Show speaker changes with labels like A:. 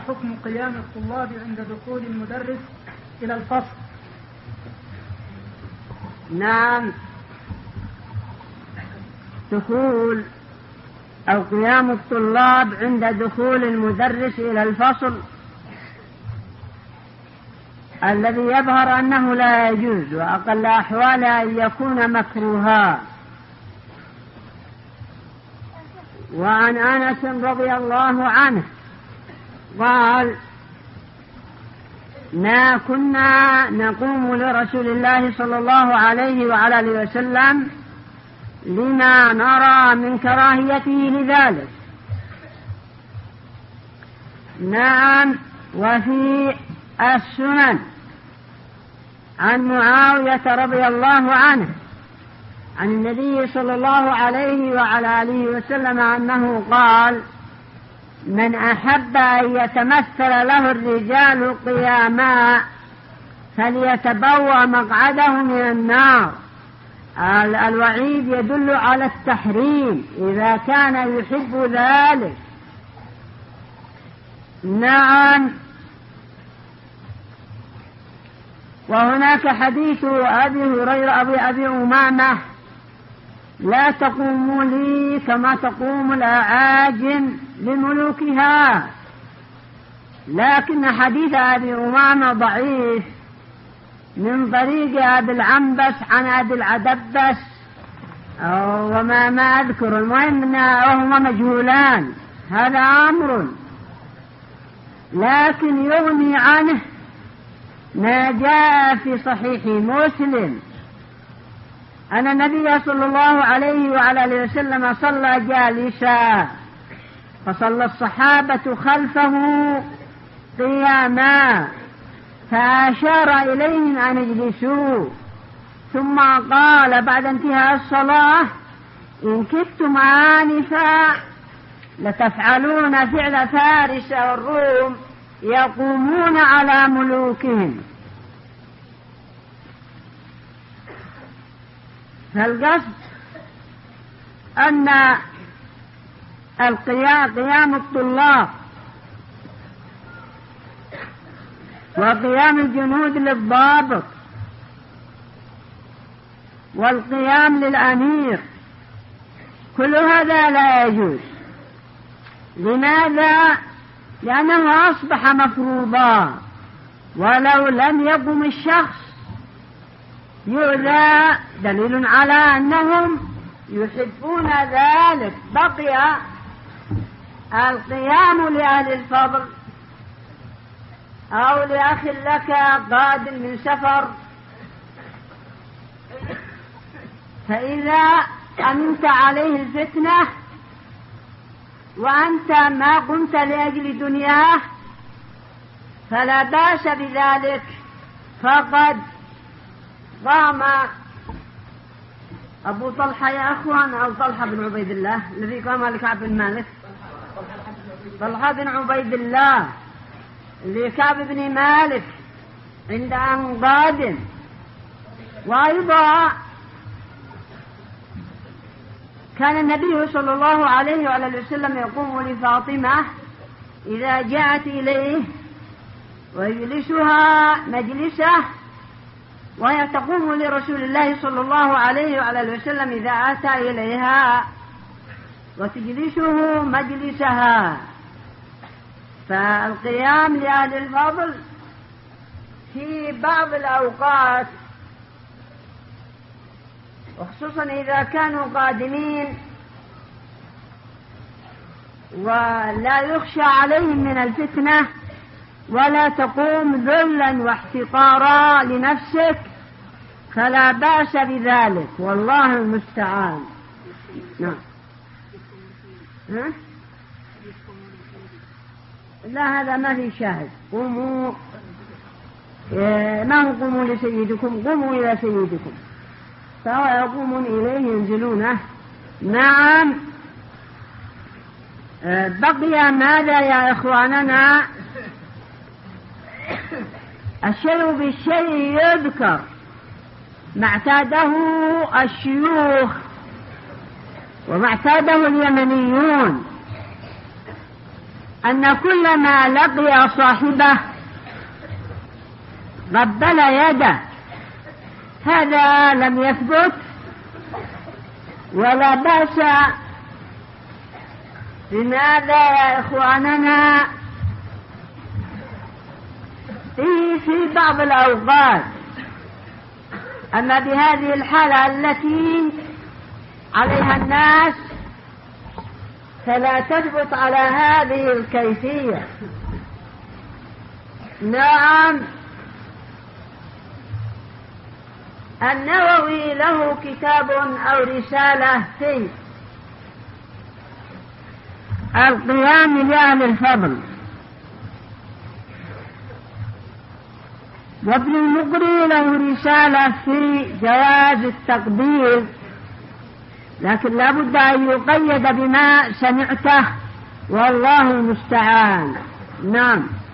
A: حكم قيام الطلاب عند دخول المدرس إلى الفصل؟
B: نعم، دخول أو قيام الطلاب عند دخول المدرس إلى الفصل الذي يظهر أنه لا يجوز، وأقل أحواله أن يكون مكروها. وعن أنس رضي الله عنه قال: ما كنا نقوم لرسول الله صلى الله عليه وعلى آله وسلم لما نرى من كراهيته لذلك. نعم. وفي السنن عن معاوية رضي الله عنه عن النبي صلى الله عليه وعلى آله وسلم أنه قال: من أحب أن يتمثل له الرجال قياما فليتبوأ مقعده من النار. الوعيد يدل على التحريم إذا كان يحب ذلك. نعم. وهناك حديث أبي هريرة أبي أمامة: لا تقوموا لي كما تقوم الأعاجم لملوكها. لكن حديث أبي أمامة ضعيف من طريق أبي العنبس عن أبي العدبس وما أذكر. المهم أنهما مجهولان، هذا أمر. لكن يغني عنه ما جاء في صحيح مسلم أن النبي صلى الله عليه وعلى آله وسلم صلى جالسا، فصلى الصحابة خلفه قياما، فأشار إليهم أن يجلسوا، ثم قال بعد انتهاء الصلاة: إن كدتم آنفا لتفعلون فعل فارس والروم يقومون على ملوكهم. فالقصد أن قيام الطلاب وقيام الجنود للضابط والقيام للأمير كل هذا لا يجوز. لماذا؟ لأنه أصبح مفروضا، ولو لم يقم الشخص يؤذى، دليل على أنهم يحبون ذلك. بقي القيام لأهل الفضل أو لأخ لك قادم من سفر، فإذا أمنت عليه الفتنة وأنت ما قمت لأجل دنياه فلا بأس بذلك. فقد قام أبو طلحة يا أخوان، أو طلحة بن عبيد الله الذي قام لكعب بن مالك، طلحة بن عبيد الله لكعب بن مالك عند أنقاد. وأيضا كان النبي صلى الله عليه وعلى وسلم يقوم لفاطمة إذا جاءت إليه ويجلسها مجلسه، وهي تقوم لرسول الله صلى الله عليه وعلى وسلم إذا أتى إليها وتجلسه مجلسها. فالقيام لأهل الفضل في بعض الأوقات، وخصوصا إذا كانوا قادمين ولا يخشى عليهم من الفتنة، ولا تقوم ذلا واحتقارا لنفسك، فلا بأس بذلك، والله المستعان. نعم. لا، هذا ما في شاهد. قوموا، ما قوموا لسيدكم، قوموا إلى سيدكم، فهو يقومون إليه ينزلونه. نعم. بقي ماذا يا إخواننا؟ الشيء بالشيء يذكر، ما اعتاده الشيوخ وما اعتاده اليمنيون أن كلما لقي صاحبه قبل يده هذا لم يثبت ولا بأس. لماذا يا إخواننا؟ في بعض الأوقات، أما بهذه الحالة التي عليها الناس فلا تثبت على هذه الكيفية. نعم، النووي له كتاب أو رسالة في القيام لأهل الفضل، وابن المقري له رسالة في جواز التقبيل، لكن لا بد أن يقيد بما سمعته والله المستعان. نعم.